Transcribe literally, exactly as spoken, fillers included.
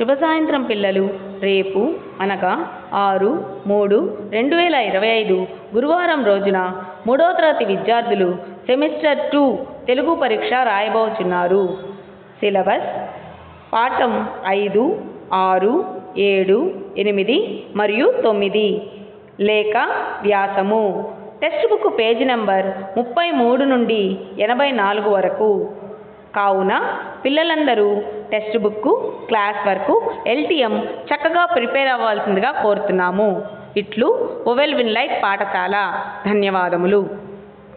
శుభ సాయంత్రం పిల్లలు. రేపు అనగా ఆరు మూడు రెండు వేల ఇరవై ఐదు గురువారం రోజున మూడవ తరగతి విద్యార్థులు సెమిస్టర్ టూ తెలుగు పరీక్ష రాయబోతున్నారు. సిలబస్ పాఠం ఐదు, ఆరు, ఏడు, ఎనిమిది మరియు తొమ్మిది. లేఖ వ్యాసము టెక్స్ట్ బుక్ పేజీ నంబర్ ముప్పై మూడు నుండి ఎనభై నాలుగు వరకు. కావున పిల్లలందరూ text book, class work, LTM చక్కగా ప్రిపేర్ అవ్వాల్సిందిగా కోరుతున్నాము. ఇట్లు ఓవెల్ విన్ లైట్ పాఠశాల. ధన్యవాదములు.